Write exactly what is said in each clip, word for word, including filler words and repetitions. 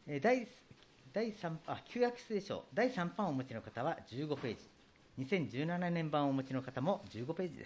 第第3あ旧約聖書だいさん版をお持ちの方はじゅうごページ、にせんじゅうななねん版をお持ちの方もじゅうごページです。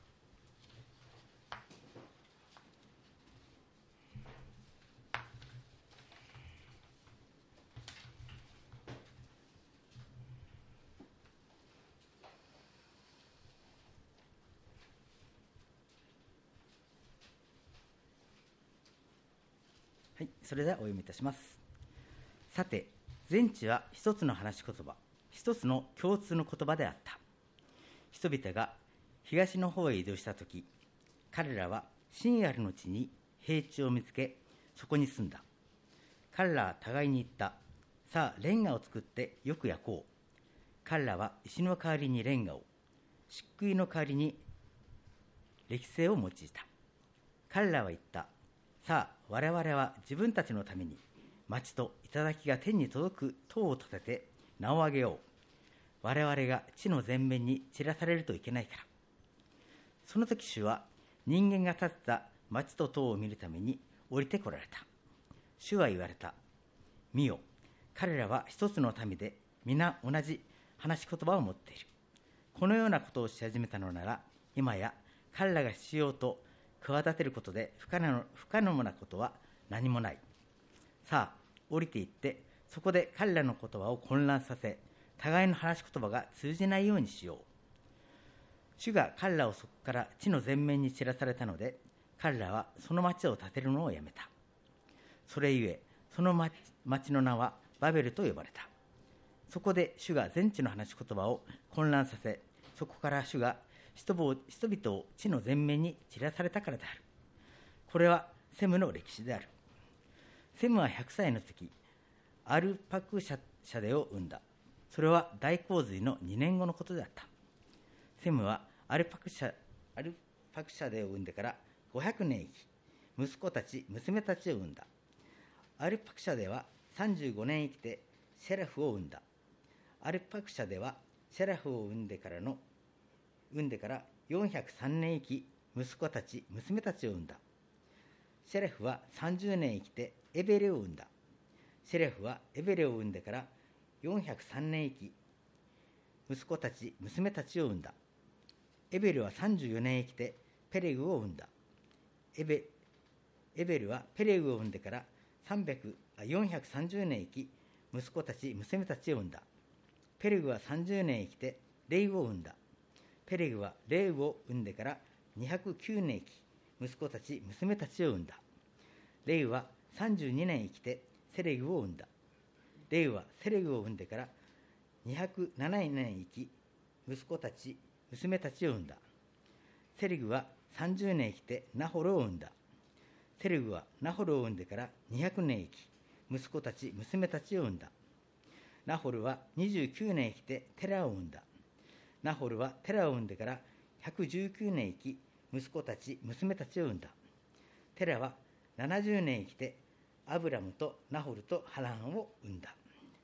はい、それではお読みいたします。さて、全地は一つの話し言葉、一つの共通の言葉であった。人々が東の方へ移動したとき、彼らはシンアルの地に平地を見つけ、そこに住んだ。彼らは互いに言った。さあ、レンガを作ってよく焼こう。彼らは石の代わりにレンガを、漆喰の代わりに歴製を用いた。彼らは言った。さあ、我々は自分たちのために町と頂が天に届く塔を立てて名を上げよう。我々が地の全面に散らされるといけないから。その時主は人間が建てた町と塔を見るために降りてこられた。主は言われた。見よ、彼らは一つの民で皆同じ話し言葉を持っている。このようなことをし始めたのなら、今や彼らがしようと企てることで不可能、不可能なことは何もない。さあ、降りていって、そこで彼らの言葉を混乱させ、互いの話し言葉が通じないようにしよう。主が彼らをそこから地の全面に散らされたので、彼らはその町を建てるのをやめた。それゆえ、その 町, 町の名はバベルと呼ばれた。そこで主が全地の話し言葉を混乱させ、そこから主が人々を地の全面に散らされたからである。これはセムの歴史である。セムはひゃくさいの時、アルパクシャデを生んだ。それは大洪水のにねんごのことであった。セムはアルパクシャ、アルパクシャデを生んでからごひゃくねん生き、息子たち、娘たちを生んだ。アルパクシャデはさんじゅうごねん生きてシェラフを生んだ。アルパクシャデはシェラフを生んでからの産んでからよんひゃくさんねん生き、息子たち、娘たちを生んだ。シェレフはさんじゅうねん生きてエベレを生んだ。シェレフはエベレを生んでからよんひゃくさんねん生き、息子たち、娘たちを生んだ。エベルはさんじゅうよねん生きてペレグを生んだ。エベ、エベルはペレグを生んでからよんひゃくさんじゅうねん生き、息子たち、娘たちを生んだ。ペレグはさんじゅうねん生きてレイを生んだ。ペレグはレウを生んでからにひゃくきゅうねん生き、息子たち、娘たちを生んだ。レウはさんじゅうにねん生きてセレグを生んだ。レウはセレグを生んでからにひゃくななねん生き、息子たち、娘たちを生んだ。セレグはさんじゅうねん生きてナホルを生んだ。セレグはナホルを生んでからにひゃくねん生き、息子たち、娘たちを生んだ。ナホルはにじゅうきゅうねん生きてテラを生んだ。ナホルはテラを生んでからひゃくじゅうきゅうねん生き、息子たち、娘たちを生んだ。テラはななじゅうねん生きてアブラムとナホルとハランを生んだ。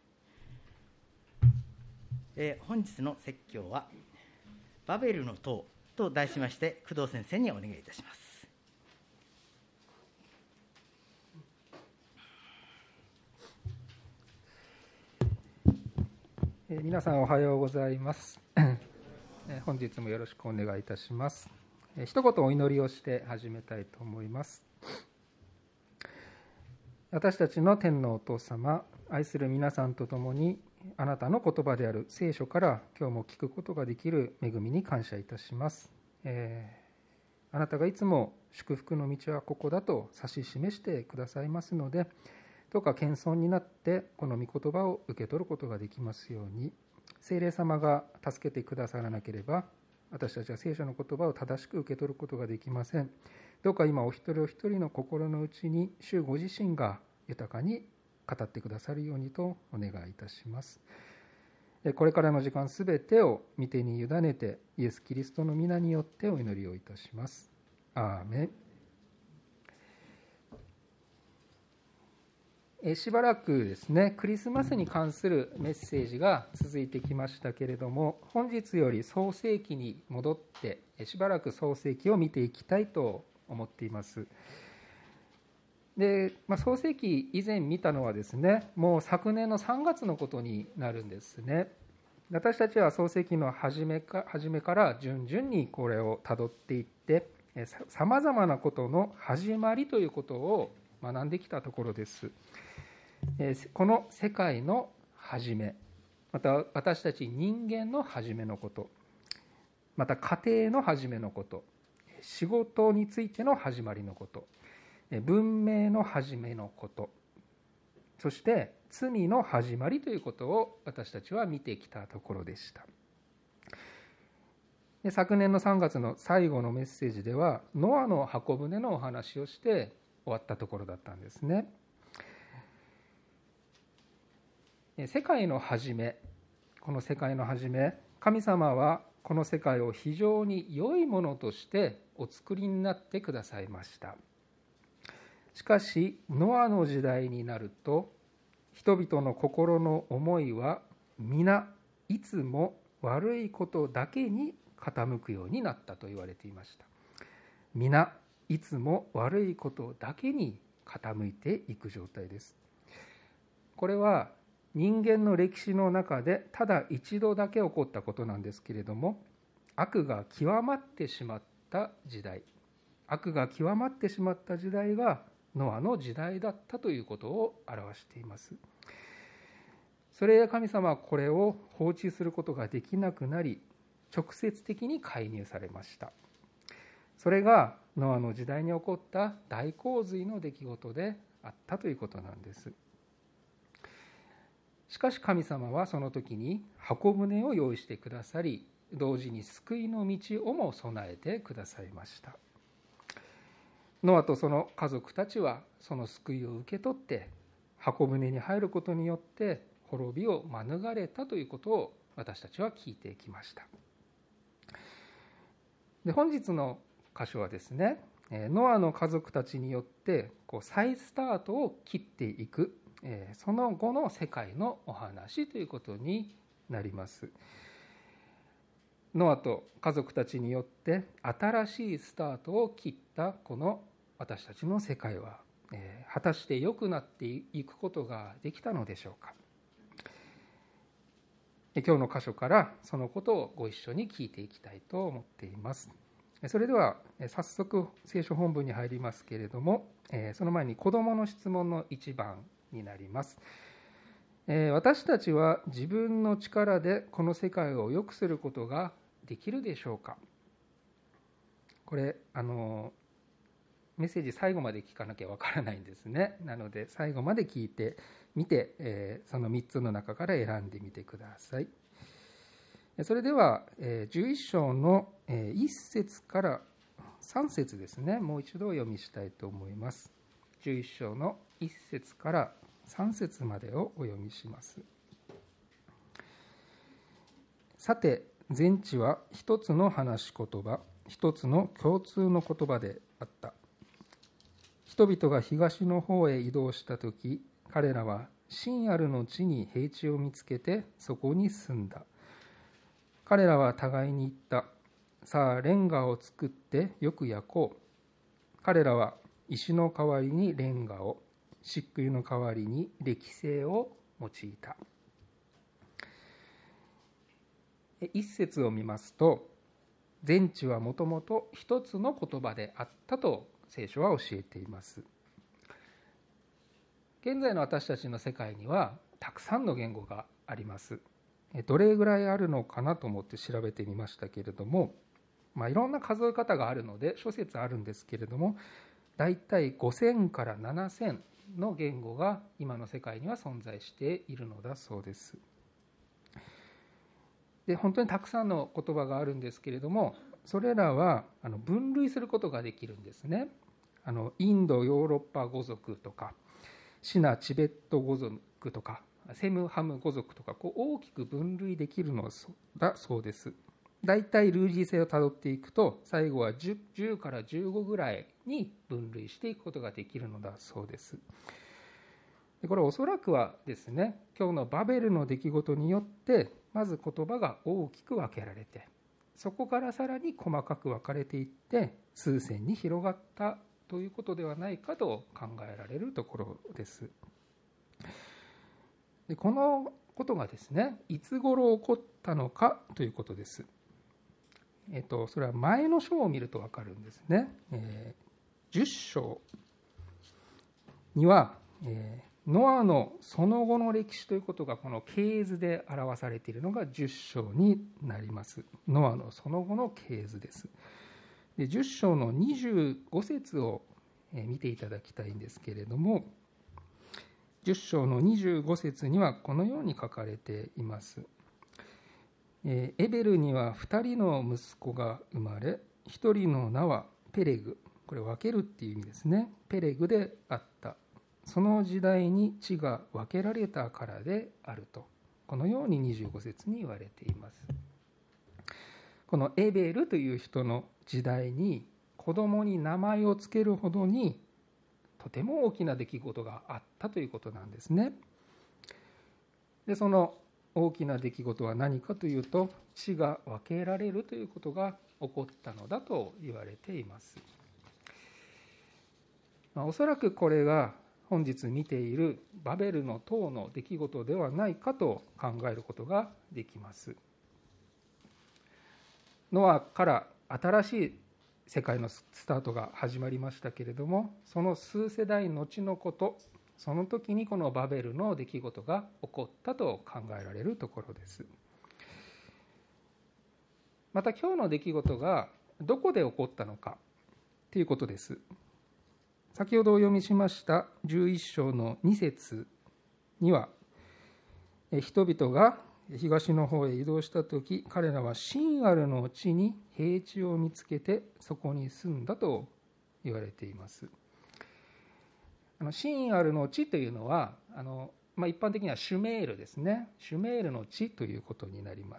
えー、本日の説教はバベルの塔と題しまして、工藤先生にお願いいたします。 えー、皆さんおはようございます。えー、本日もよろしくお願いいたします。えー、一言お祈りをして始めたいと思います。私たちの天のお父様、愛する皆さんと共にあなたの言葉である聖書から今日も聞くことができる恵みに感謝いたします。えー、あなたがいつも祝福の道はここだと指し示してくださいますので、どうか謙遜になってこの御言葉を受け取ることができますように、聖霊様が助けてくださらなければ私たちは聖書の言葉を正しく受け取ることができません。どうか今お一人お一人の心の内に主ご自身が豊かに語ってくださるようにとお願いいたします。これからの時間すべてを御手に委ねてイエス・キリストの皆によってお祈りをいたします。アーメン。しばらくですね、クリスマスに関するメッセージが続いてきましたけれども、本日より創世記に戻ってしばらく創世記を見ていきたいと思っています。 で、まあ、創世記以前見たのはですね、もう昨年のさんがつのことになるんですね。私たちは創世記の初めか、初めから順々にこれをたどっていって、さまざまなことの始まりということを学んできたところです。この世界の始め、また私たち人間の始めのこと、また家庭の始めのこと、仕事についての始まりのこと、文明の始めのこと、そして罪の始まりということを私たちは見てきたところでした。で、昨年のさんがつの最後のメッセージではノアの箱舟のお話をして終わったところだったんですね。世界の始め、この世界の始め、神様はこの世界を非常に良いものとしてお作りになってくださいました。しかしノアの時代になると、人々の心の思いは皆いつも悪いことだけに傾くようになったと言われていました。皆いつも悪いことだけに傾いていく状態です。これは人間の歴史の中でただ一度だけ起こったことなんですけれども、悪が極まってしまった時代、悪が極まってしまった時代がノアの時代だったということを表しています。それで神様はこれを放置することができなくなり、直接的に介入されました。それがノアの時代に起こった大洪水の出来事であったということなんです。しかし神様はその時に箱舟を用意してくださり、同時に救いの道をも備えてくださいました。ノアとその家族たちはその救いを受け取って箱舟に入ることによって滅びを免れたということを私たちは聞いてきました。で、本日の箇所はですね、ノアの家族たちによってこう再スタートを切っていく、その後の世界のお話ということになります。ノアと家族たちによって新しいスタートを切ったこの私たちの世界は、えー、果たして良くなっていくことができたのでしょうか。で、今日の箇所からそのことをご一緒に聞いていきたいと思っています。それでは早速聖書本文に入りますけれども、えー、その前に子どもの質問のいちばんになります。えー、私たちは自分の力でこの世界を良くすることができるでしょうか。これあのメッセージ最後まで聞かなきゃわからないんですね。なので最後まで聞いてみて、えー、そのみっつの中から選んでみてください。それではじゅういっ章のいっ節からさん節ですね、もう一度お読みしたいと思います。じゅういっ章のいっ節からさん節までをお読みします。さて、全地は一つの話し言葉、一つの共通の言葉であった。人々が東の方へ移動したとき、彼らはシンアルの地に平地を見つけてそこに住んだ。彼らは互いに言った。さあ、レンガを作ってよく焼こう。彼らは石の代わりにレンガを、漆喰の代わりに歴製を用いた。一節を見ますと、全地はもともと一つの言葉であったと聖書は教えています。現在の私たちの世界にはたくさんの言語があります。どれぐらいあるのかなと思って調べてみましたけれども、まあ、いろんな数え方があるので諸説あるんですけれども、だいたいごせんからななせんの言語が今の世界には存在しているのだそうです。で、本当にたくさんの言葉があるんですけれども、それらはあの分類することができるんですね。あのインド・ヨーロッパ語族とか、シナ・チベット語族とか、セムハム語族とか、こう大きく分類できるのだそうです。だいたい類似性をたどっていくと、最後は 10, じゅうからじゅうごぐらいに分類していくことができるのだそうです。で、これおそらくはですね、今日のバベルの出来事によってまず言葉が大きく分けられて、そこからさらに細かく分かれていって数千に広がったということではないかと考えられるところです。でこのことがですね、いつ頃起こったのかということです。えっと、それは前の章を見ると分かるんですね。えー、じゅっ章には、えー、ノアのその後の歴史ということがこの系図で表されているのがじゅっ章になります。ノアのその後の系図です。でじゅっ章のにじゅうご節を見ていただきたいんですけれども、じゅっ章のにじゅうご節にはこのように書かれています。エベルにはふたりの息子が生まれ、ひとりの名はペレグ、これ分けるっていう意味ですね。ペレグであった。その時代に地が分けられたからであると、このようににじゅうご節に言われています。このエベルという人の時代に子供に名前をつけるほどにとても大きな出来事があったということなんですね。でその大きな出来事は何かというと、地が分けられるということが起こったのだと言われています。まあ、おそらくこれが本日見ているバベルの塔の出来事ではないかと考えることができます。ノアから新しい世界のスタートが始まりましたけれども、その数世代後のこと、その時にこのバベルの出来事が起こったと考えられるところです。また今日の出来事がどこで起こったのかということです。先ほどお読みしましたじゅういっ章のに節には、人々が東の方へ移動したとき、彼らはシンアルの地に平地を見つけてそこに住んだと言われています。あのシンアルの地というのはあの、まあ、一般的にはシュメールですね。シュメールの地ということになります。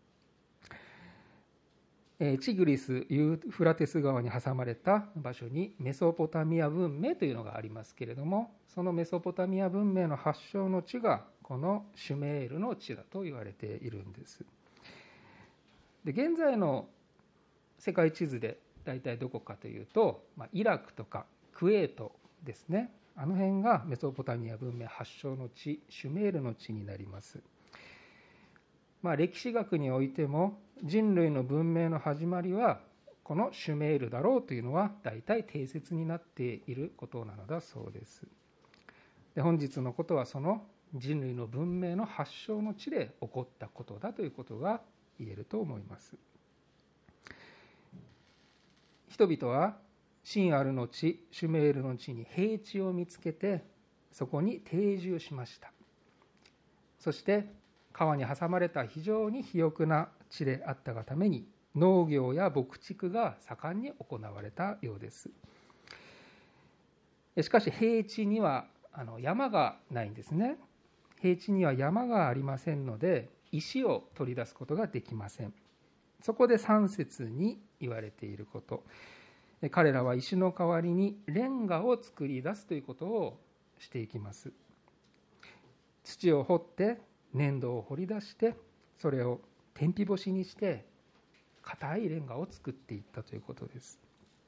チグリス・ユーフラテス川に挟まれた場所にメソポタミア文明というのがありますけれども、そのメソポタミア文明の発祥の地がこのシュメールの地だと言われているんです。で現在の世界地図で大体どこかというと、まあ、イラクとかクウェートですね。あの辺がメソポタミア文明発祥の地、シュメールの地になります。まあ、歴史学においても人類の文明の始まりはこのシュメールだろうというのは大体定説になっていることなのだそうです。で本日のことはその人類の文明の発祥の地で起こったことだということが言えると思います。人々はシンアルの地、シュメールの地に平地を見つけてそこに定住しました。そして川に挟まれた非常に肥沃な地であったがために農業や牧畜が盛んに行われたようです。しかし平地にはあの山がないんですね。平地には山がありませんので石を取り出すことができません。そこでさん節に言われていること、彼らは石の代わりにレンガを作り出すということをしていきます。土を掘って粘土を掘り出してそれを天日干しにして硬いレンガを作っていったということです。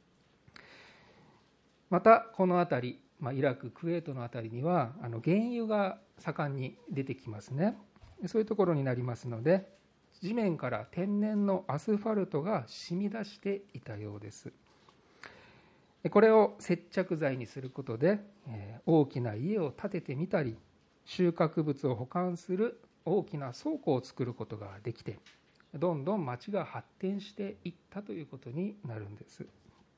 またこの辺り、まあ、イラク、クウェートの辺りにはあの原油が盛んに出てきますね。そういうところになりますので地面から天然のアスファルトが染み出していたようです。これを接着剤にすることで大きな家を建ててみたり、収穫物を保管する大きな倉庫を作ることができて、どんどん町が発展していったということになるんです。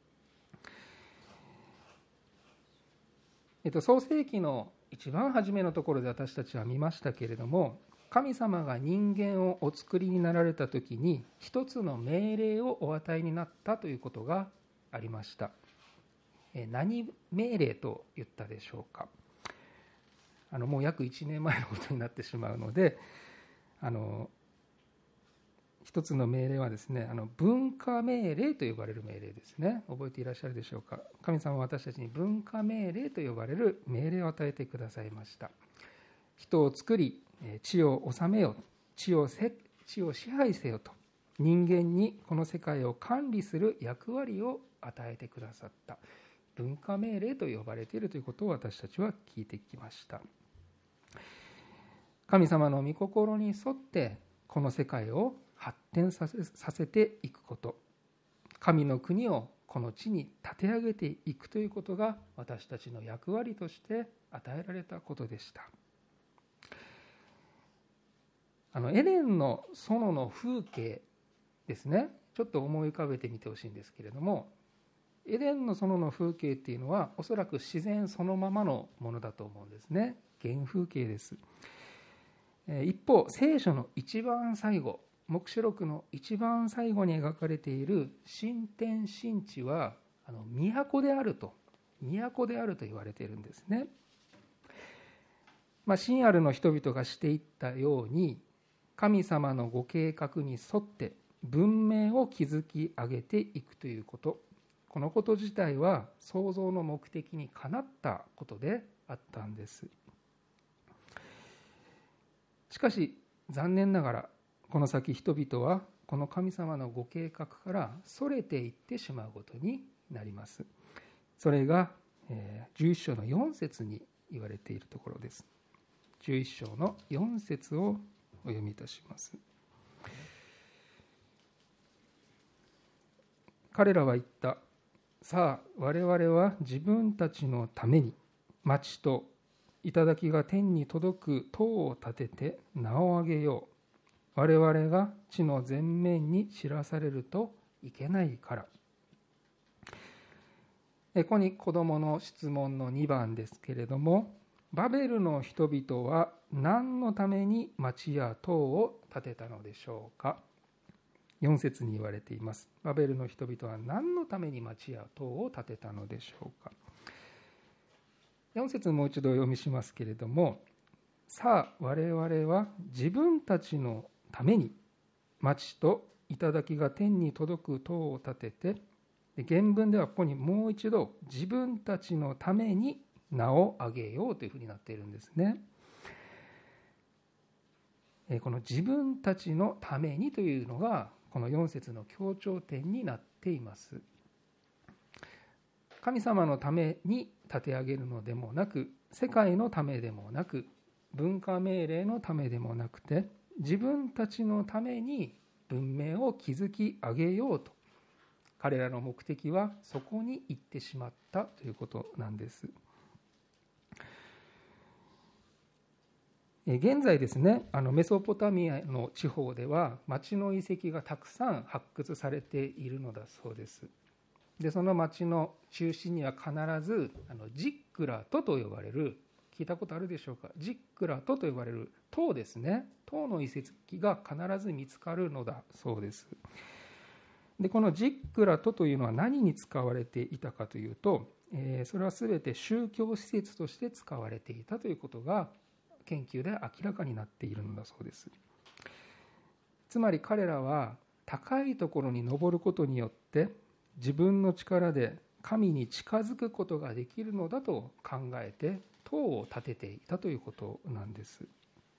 えっと、創世記の一番初めのところで私たちは見ましたけれども、神様が人間をお作りになられた時に一つの命令をお与えになったということがありました。何命令と言ったでしょうか。あのもう約いちねんまえのことになってしまうので、あの一つの命令はですね、あの分化命令と呼ばれる命令ですね。覚えていらっしゃるでしょうか。神様は私たちに分化命令と呼ばれる命令を与えてくださいました。人を作り地を治めよ、地をせ地を支配せよと、人間にこの世界を管理する役割を与えてくださった。 文化命令と呼ばれているということを私たちは聞いてきました。神様の御心に沿ってこの世界を発展させ、させていくこと、神の国をこの地に立て上げていくということが私たちの役割として与えられたことでした。あのエデンの園の風景ですね、ちょっと思い浮かべてみてほしいんですけれども、エデンの園の風景っていうのはおそらく自然そのままのものだと思うんですね。原風景です。一方、聖書の一番最後、黙示録の一番最後に描かれている新天新地はあの都であると都であると言われているんですね。まあ、シンアルの人々がしていったように、神様のご計画に沿って文明を築き上げていくということ、このこと自体は創造の目的にかなったことであったんです。しかし残念ながらこの先人々はこの神様のご計画からそれていってしまうことになります。それがじゅういっ章のよん節に言われているところです。じゅういっ章のよん節をお読みいたします。彼らは言った。さあ我々は自分たちのために町と頂が天に届く塔を建てて名を上げよう。我々が地の前面に知らされるといけないから。ここに子どもの質問のにばんですけれども、バベルの人々は何のために町や塔を建てたのでしょうか。よん節に言われています。バベルの人々は何のために町や塔を建てたのでしょうか。よん節もう一度読みしますけれども、さあ我々は自分たちのために町と頂が天に届く塔を建てて、原文ではここにもう一度自分たちのために名を挙げようというふうになっているんですね。この自分たちのためにというのがこのよん節の強調点になっています。神様のために立て上げるのでもなく、世界のためでもなく、文化命令のためでもなくて、自分たちのために文明を築き上げようと、彼らの目的はそこに行ってしまったということなんです。現在ですね、あのメソポタミアの地方では町の遺跡がたくさん発掘されているのだそうです。でその町の中心には必ずあのジックラトと呼ばれる、聞いたことあるでしょうか。ジックラトと呼ばれる塔ですね。塔の遺跡が必ず見つかるのだそうです。でこのジックラトというのは何に使われていたかというと、えー、それは全て宗教施設として使われていたということが研究で明らかになっているのだそうです。つまり彼らは高いところに登ることによって自分の力で神に近づくことができるのだと考えて塔を建てていたということなんです。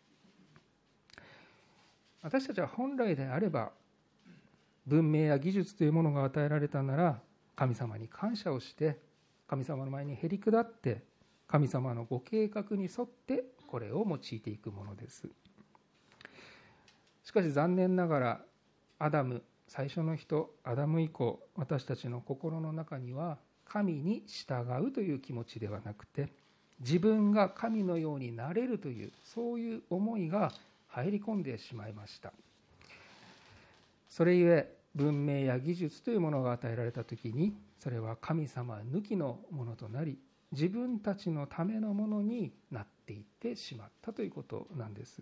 私たちは本来であれば文明や技術というものが与えられたなら神様に感謝をして神様の前にへり下って神様のご計画に沿ってこれを用いていくものです。しかし残念ながらアダム、最初の人アダム以降、私たちの心の中には神に従うという気持ちではなくて、自分が神のようになれるというそういう思いが入り込んでしまいました。それゆえ文明や技術というものが与えられたときに、それは神様抜きのものとなり、自分たちのためのものになっていってしまったということなんです。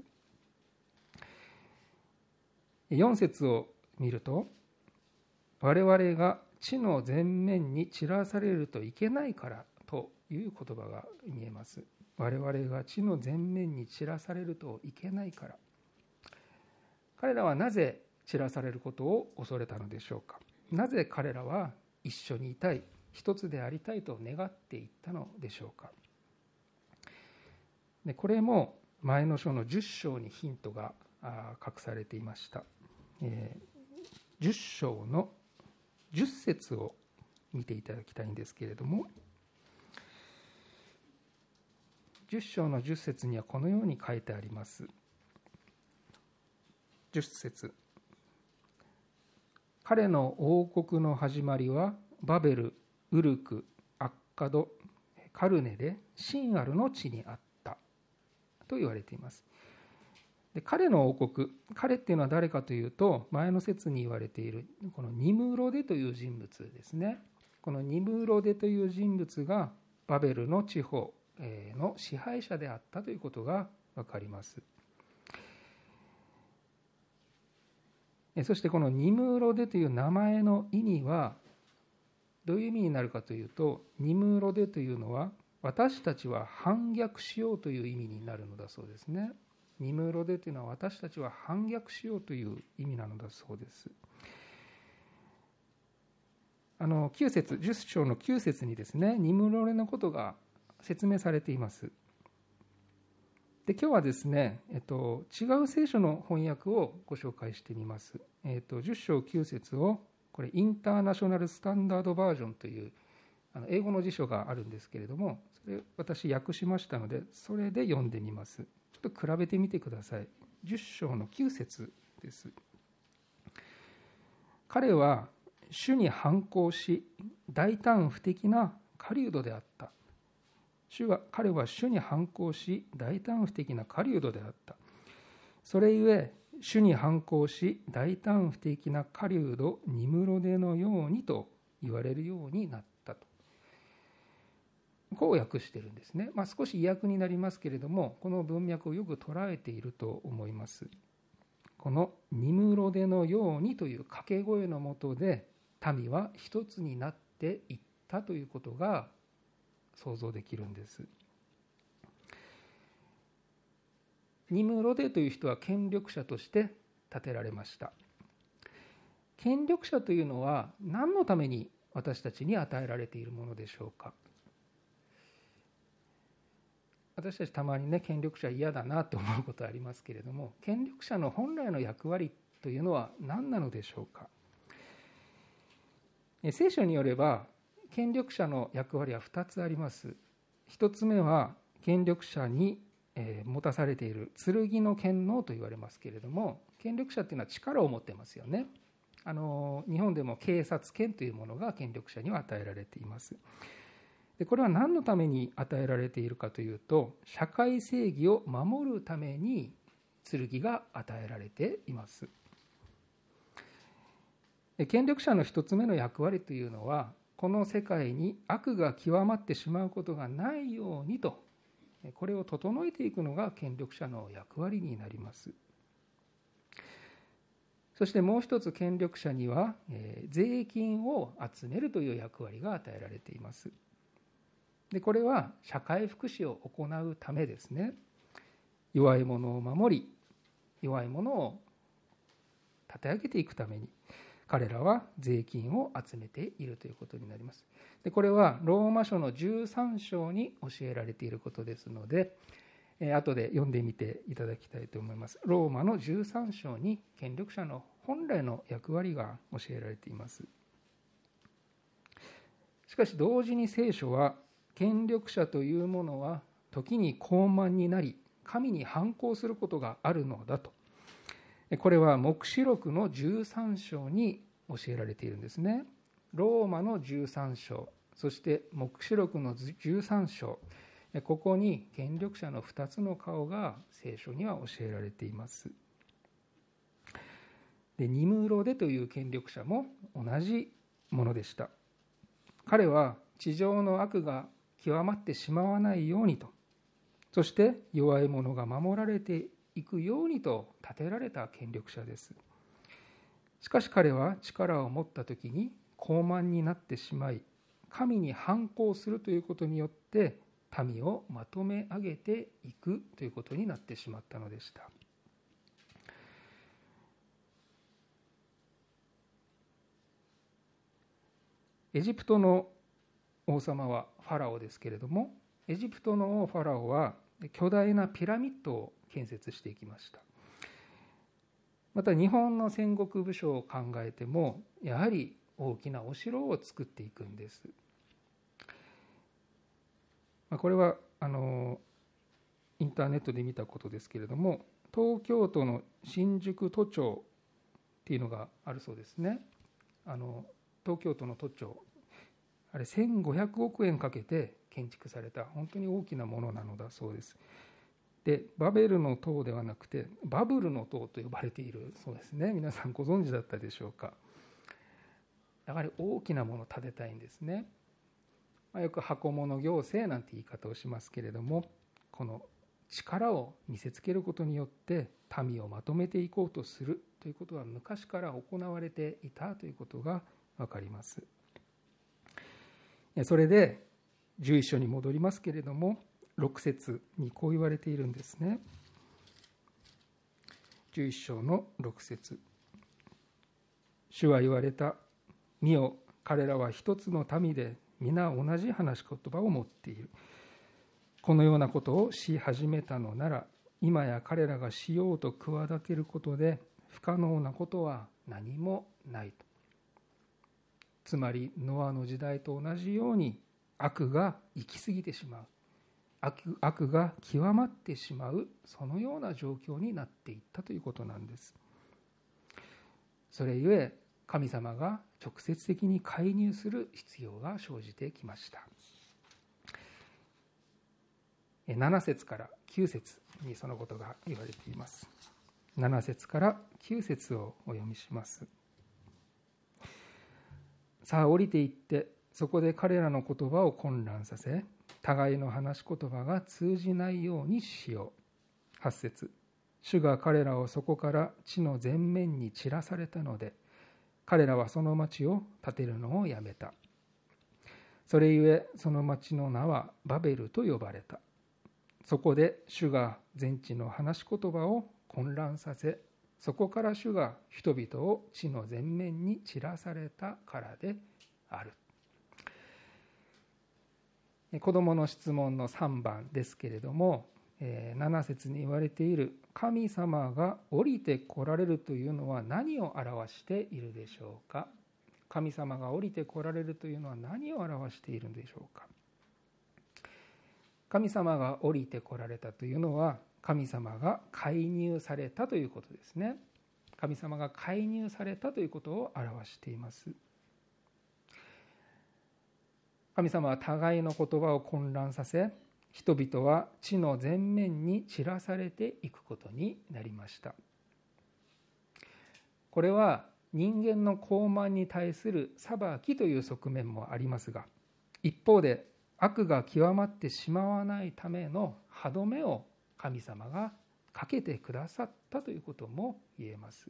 よん節を見ると、我々が地の前面に散らされるといけないからという言葉が見えます。我々が地の前面に散らされるといけないから。彼らはなぜ散らされることを恐れたのでしょうか。なぜ彼らは一緒にいたい、一つでありたいと願っていったのでしょうか。でこれも前の章のじゅっ章にヒントが隠されていました。じゅっ章のじゅっ節を見ていただきたいんですけれども、じゅっ章のじゅっ節にはこのように書いてあります。じゅっ節、彼の王国の始まりはバベル、ウルク、アッカド、カルネでシンアルの地にあったと言われています。で、彼の王国、彼っていうのは誰かというと、前の節に言われているこのニムロデという人物ですね。このニムロデという人物がバベルの地方の支配者であったということが分かります。そしてこのニムロデという名前の意味はどういう意味になるかというと、ニムロデというのは私たちは反逆しようという意味になるのだそうですね。ニムロデというのは私たちは反逆しようという意味なのだそうです。あのきゅう節、じゅっ章のきゅう節にですね、ニムロデのことが説明されています。で、今日はですね、えっと、違う聖書の翻訳をご紹介してみます。えっと、じゅっ章きゅう節を、これ、インターナショナルスタンダードバージョンというあの英語の辞書があるんですけれども、それ私訳しましたので、それで読んでみます。ちょっと比べてみてください。じゅっ章のきゅう節です。彼は主に反抗し、大胆不敵な狩人であった。主は彼は主に反抗し大胆不敵な狩人であった。それゆえ主に反抗し大胆不敵な狩人ニムロデのようにと言われるようになったと、こう訳しているんですね。まあ、少し意訳になりますけれども、この文脈をよく捉えていると思います。このニムロデのようにという掛け声のもとで民は一つになっていったということが想像できるんです。ニムロデという人は権力者として立てられました。権力者というのは何のために私たちに与えられているものでしょうか。私たちたまにね、権力者嫌だなと思うことありますけれども、権力者の本来の役割というのは何なのでしょうか。聖書によれば権力者の役割はふたつあります。一つ目は権力者に持たされている剣の権能と言われますけれども、権力者というのは力を持ってますよね。あの日本でも警察権というものが権力者には与えられています。でこれは何のために与えられているかというと、社会正義を守るために剣が与えられています。権力者の一つ目の役割というのは、この世界に悪が極まってしまうことがないようにと、これを整えていくのが権力者の役割になります。そしてもう一つ、権力者には税金を集めるという役割が与えられています。でこれは社会福祉を行うためですね。弱い者を守り、弱い者を立て上げていくために彼らは税金を集めているということになります。でこれはローマ書のじゅうさん章に教えられていることですので、えー、後で読んでみていただきたいと思います。ローマのじゅうさん章に権力者の本来の役割が教えられています。しかし同時に聖書は、権力者というものは時に傲慢になり神に反抗することがあるのだと、これは黙示録のじゅうさん章に教えられているんですね。ローマのじゅうさん章、そして黙示録のじゅうさん章、ここに権力者のふたつの顔が聖書には教えられています。でニムロデという権力者も同じものでした。彼は地上の悪が極まってしまわないようにと、そして弱い者が守られていくようにと立てられた権力者です。しかし彼は力を持った時に傲慢になってしまい、神に反抗するということによって民をまとめ上げていくということになってしまったのでした。エジプトの王様はファラオですけれども、エジプトの王ファラオは巨大なピラミッドを建設していきました。また日本の戦国武将を考えても、やはり大きなお城を作っていくんです。これはあのインターネットで見たことですけれども、東京都の新宿都庁っていうのがあるそうですね。あの東京都の都庁、あれせんごひゃくおくえんかけて建築された本当に大きなものなのだそうです。で、バベルの塔ではなくてバブルの塔と呼ばれているそうですね。皆さんご存知だったでしょうか。やはり大きなものを建てたいんですね。まあ、よく箱物行政なんて言い方をしますけれども、この力を見せつけることによって民をまとめていこうとするということは昔から行われていたということが分かります。それでじゅういっ章に戻りますけれども、ろく節にこう言われているんですね。じゅういっ章のろく節、主は言われた。見よ、彼らは一つの民で皆同じ話し言葉を持っている。このようなことをし始めたのなら、今や彼らがしようと企てることで不可能なことは何もないと。つまりノアの時代と同じように悪が行き過ぎてしまう、悪、悪が極まってしまう、そのような状況になっていったということなんです。それゆえ神様が直接的に介入する必要が生じてきました。なな節からきゅう節にそのことが言われています。なな節からきゅう節をお読みします。さあ降りていって、そこで彼らの言葉を混乱させ、互いの話し言葉が通じないようにしよう。はち節、主が彼らをそこから地の前面に散らされたので、彼らはその町を建てるのをやめた。それゆえその町の名はバベルと呼ばれた。そこで主が全地の話し言葉を混乱させ、そこから主が人々を地の前面に散らされたからである。子どもの質問のさんばんですけれども、なな節に言われている神様が降りて来られるというのは何を表しているでしょうか。神様が降りて来られるというのは何を表しているんでしょうか。神様が降りて来られたというのは、神様が介入されたということですね。神様が介入されたということを表しています。神様は互いの言葉を混乱させ、人々は地の前面に散らされていくことになりました。これは人間の傲慢に対する裁きという側面もありますが、一方で悪が極まってしまわないための歯止めを神様がかけてくださったということも言えます。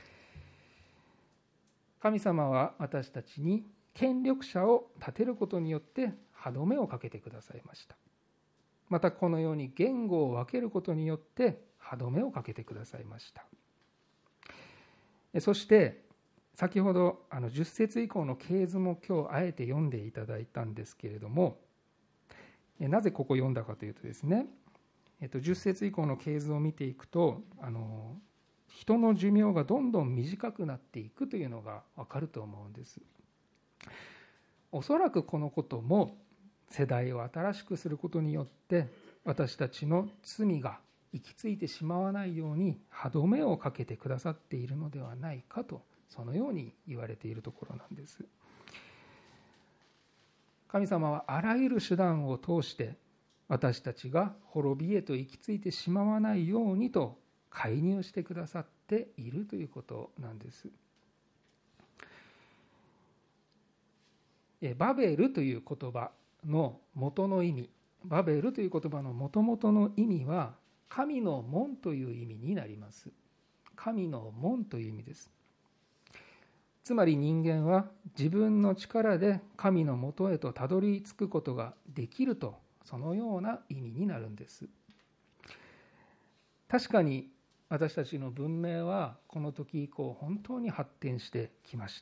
神様は私たちに権力者を立てることによって歯止めをかけてくださいました。またこのように言語を分けることによって歯止めをかけてくださいました。そして先ほどあのじゅっ節以降の系図も今日あえて読んでいただいたんですけれども、なぜここ読んだかというとですね、えっと、じゅっ節以降の系図を見ていくと、あの人の寿命がどんどん短くなっていくというのが分かると思うんです。おそらくこのことも世代を新しくすることによって私たちの罪が行き着いてしまわないように歯止めをかけてくださっているのではないかと、そのように言われているところなんです。神様はあらゆる手段を通して私たちが滅びへと行き着いてしまわないようにと介入してくださっているということなんです。バベルという言葉の元の意味、バベルという言葉の元々の意味は神の門という意味になります。神の門という意味です。つまり人間は自分の力で神のもとへとたどり着くことができると、そのような意味になるんです。確かに私たちの文明はこの時以降本当に発展してきました。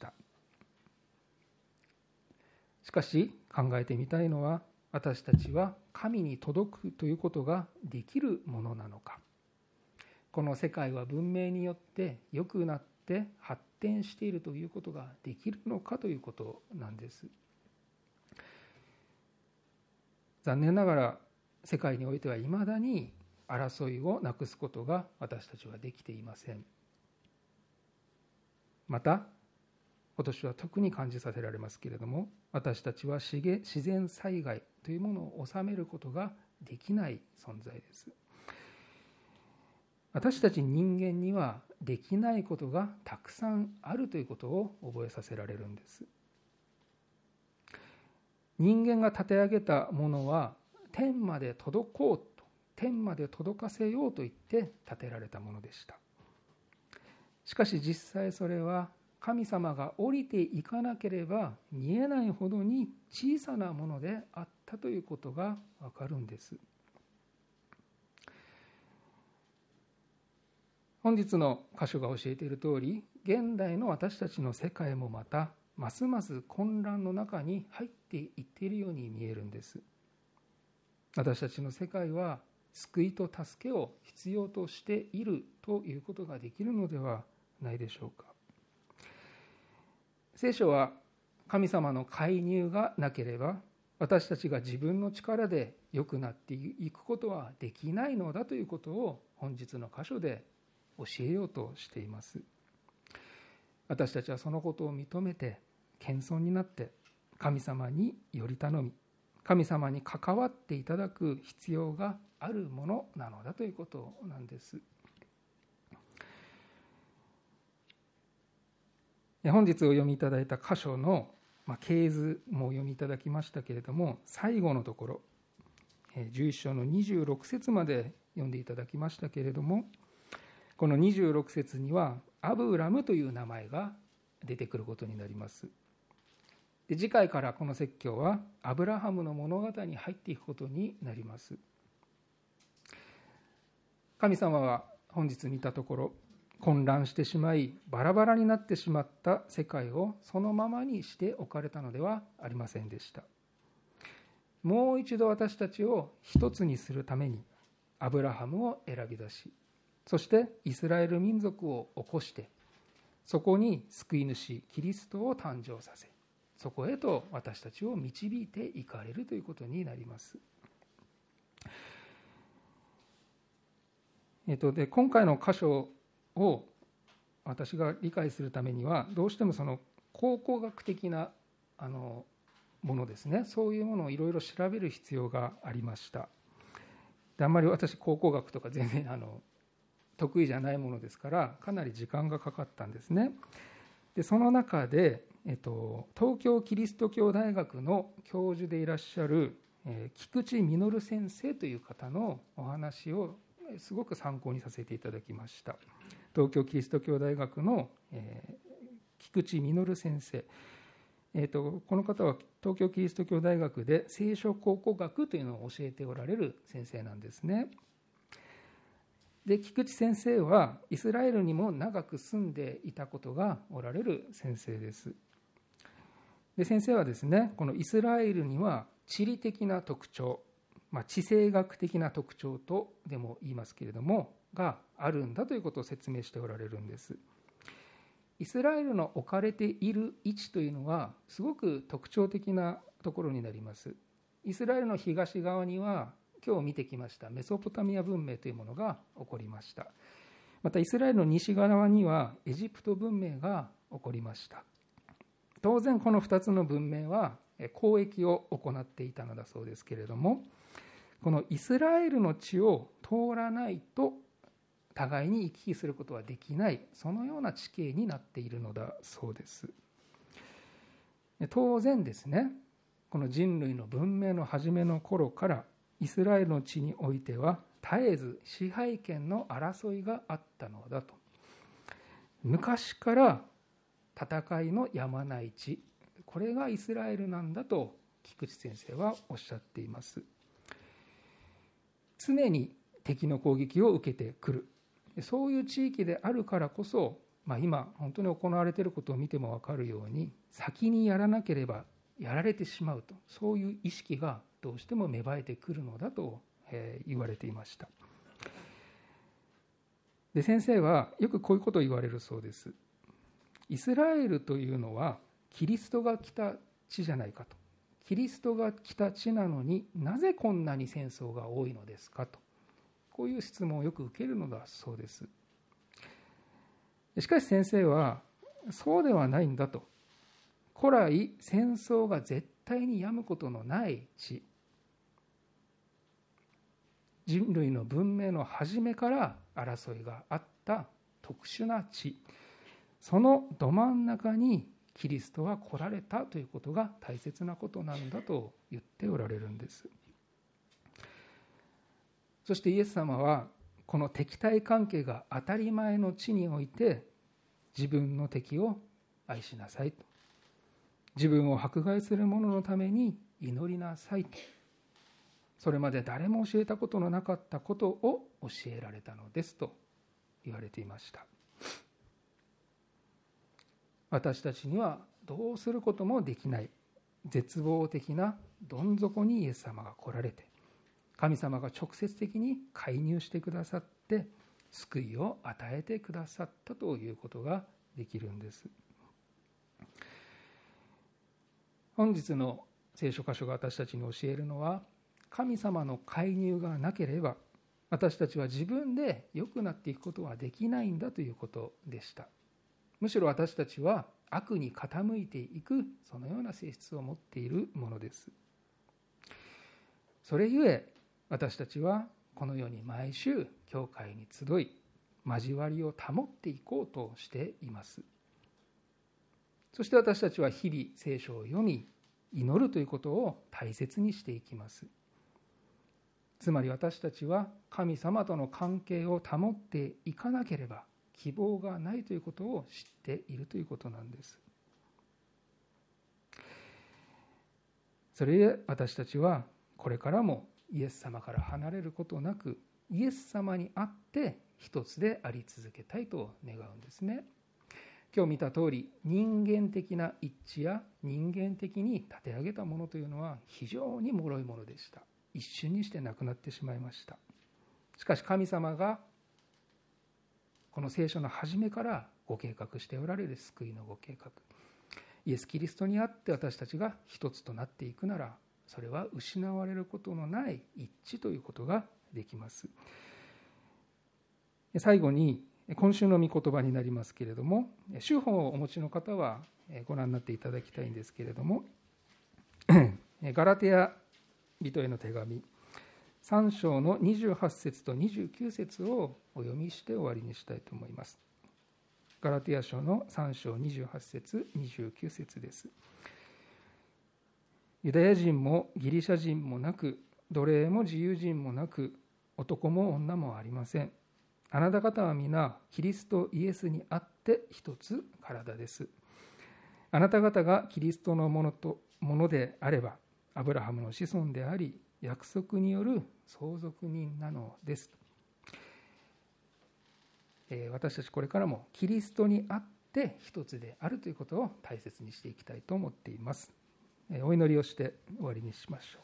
しかし考えてみたいのは、私たちは神に届くということができるものなのか。この世界は文明によって良くなっって発展しているということができるのかということなんです。残念ながら世界においてはいまだに争いをなくすことが私たちはできていません。また今年は特に感じさせられますけれども、私たちは自然災害というものを収めることができない存在です。私たち人間にはできないことがたくさんあるということを覚えさせられるんです。人間が立て上げたものは天まで届こうと、天まで届かせようと言って建てられたものでした。しかし実際それは神様が降りていかなければ見えないほどに小さなものであったということがわかるんです。本日の箇所が教えている通り、現代の私たちの世界もまたますます混乱の中に入っていっているように見えるんです。私たちの世界は救いと助けを必要としているということができるのではないでしょうか。聖書は神様の介入がなければ私たちが自分の力で良くなっていくことはできないのだということを本日の箇所で教えようとしています。私たちはそのことを認めて謙遜になって神様により頼み、神様に関わっていただく必要があるものなのだということなんです。本日お読みいただいた箇所の系図もお読みいただきましたけれども、最後のところじゅういっ章のにじゅうろく節まで読んでいただきましたけれども、このにじゅうろく節にはアブラムという名前が出てくることになります。で、次回からこの説教はアブラハムの物語に入っていくことになります。神様は本日見たところ、混乱してしまいバラバラになってしまった世界をそのままにしておかれたのではありませんでした。もう一度私たちを一つにするためにアブラハムを選び出し、そしてイスラエル民族を起こして、そこに救い主キリストを誕生させ、そこへと私たちを導いていかれるということになります。えっと、で今回の箇所を私が理解するためには、どうしてもその考古学的なあのものですね、そういうものをいろいろ調べる必要がありました。であんまり私考古学とか全然あの得意じゃないものですから、かなり時間がかかったんですね。でその中で、えっと、東京キリスト教大学の教授でいらっしゃる、えー、菊池稔先生という方のお話をすごく参考にさせていただきました。東京キリスト教大学の、えー、菊池稔先生、えーと、この方は東京キリスト教大学で聖書考古学というのを教えておられる先生なんですね。で菊池先生はイスラエルにも長く住んでいたことがおられる先生です。で先生はですね、このイスラエルには地理的な特徴、まあ、地政学的な特徴とでも言いますけれどもがあるんだということを説明しておられるんです。イスラエルの置かれている位置というのはすごく特徴的なところになります。イスラエルの東側には今日見てきましたメソポタミア文明というものが起こりました。またイスラエルの西側にはエジプト文明が起こりました。当然このふたつの文明は交易を行っていたのだそうですけれども、このイスラエルの地を通らないと互いに行き来することはできない、そのような地形になっているのだそうです。当然ですね、この人類の文明の初めの頃からイスラエルの地においては絶えず支配権の争いがあったのだと。昔から戦いのやまない地、これがイスラエルなんだと菊池先生はおっしゃっています。常に敵の攻撃を受けてくる、そういう地域であるからこそ、まあ、今本当に行われていることを見ても分かるように、先にやらなければやられてしまうと、そういう意識がどうしても芽生えてくるのだと言われていました。で先生はよくこういうことを言われるそうです。 イスラエルというのはキリストが来た地じゃないかと。キリストが来た地なのになぜこんなに戦争が多いのですかと、こういう質問をよく受けるのだそうです。しかし先生はそうではないんだと。古来戦争が絶対に止むことのない地、人類の文明の初めから争いがあった特殊な地、そのど真ん中にキリストは来られたということが大切なことなんだと言っておられるんです。そしてイエス様はこの敵対関係が当たり前の地において、自分の敵を愛しなさいと、自分を迫害する者のために祈りなさいと、それまで誰も教えたことのなかったことを教えられたのですと言われていました。私たちにはどうすることもできない絶望的などん底にイエス様が来られて、神様が直接的に介入してくださって救いを与えてくださったということができるんです。本日の聖書箇所が私たちに教えるのは、神様の介入がなければ私たちは自分で良くなっていくことはできないんだということでした。むしろ私たちは悪に傾いていく、そのような性質を持っているものです。それゆえ私たちはこのように毎週教会に集い、交わりを保っていこうとしています。そして私たちは日々聖書を読み、祈るということを大切にしていきます。つまり私たちは神様との関係を保っていかなければ希望がないということを知っているということなんです。それゆえ私たちはこれからもイエス様から離れることなく、イエス様にあって一つであり続けたいと願うんですね。今日見た通り、人間的な一致や人間的に立て上げたものというのは非常に脆いものでした。一瞬にしてなくなってしまいました。しかし神様がこの聖書の初めからご計画しておられる救いのご計画、イエス・キリストにあって私たちが一つとなっていくなら、それは失われることのない一致ということができます。最後に今週の御言葉になりますけれども、週報をお持ちの方はご覧になっていただきたいんですけれども、ガラテヤ人への手紙さん章のにじゅうはち節とにじゅうきゅう節をお読みして終わりにしたいと思います。ガラテヤ書のさん章にじゅうはち節にじゅうきゅう節です。ユダヤ人もギリシャ人もなく、奴隷も自由人もなく、男も女もありません。あなた方は皆キリストイエスにあって一つ体です。あなた方がキリストのものとものであれば、アブラハムの子孫であり、約束による相続人なのです。えー、私たちこれからもキリストにあって一つであるということを大切にしていきたいと思っています。えー、お祈りをして終わりにしましょ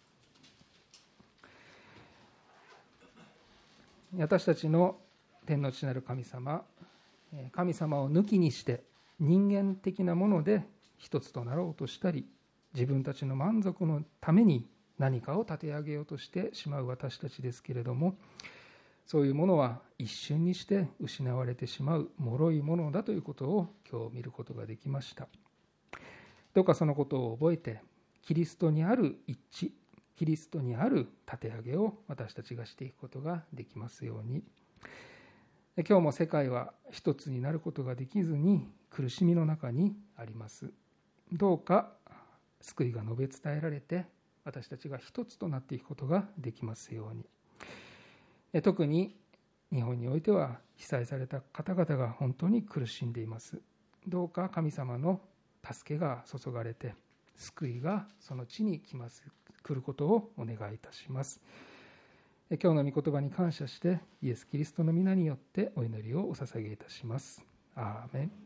う。私たちの天の父なる神様、神様を抜きにして人間的なもので一つとなろうとしたり、自分たちの満足のために何かを立て上げようとしてしまう私たちですけれども、そういうものは一瞬にして失われてしまう脆いものだということを今日見ることができました。どうかそのことを覚えて、キリストにある一致、キリストにある立て上げを私たちがしていくことができますように。今日も世界は一つになることができずに苦しみの中にあります。どうか救いが述べ伝えられて、私たちが一つとなっていくことができますように。特に日本においては被災された方々が本当に苦しんでいます。どうか神様の助けが注がれて、救いがその地に来ます、来ることをお願いいたします。今日の御言葉に感謝して、イエス・キリストの皆によってお祈りをお捧げいたします。アーメン。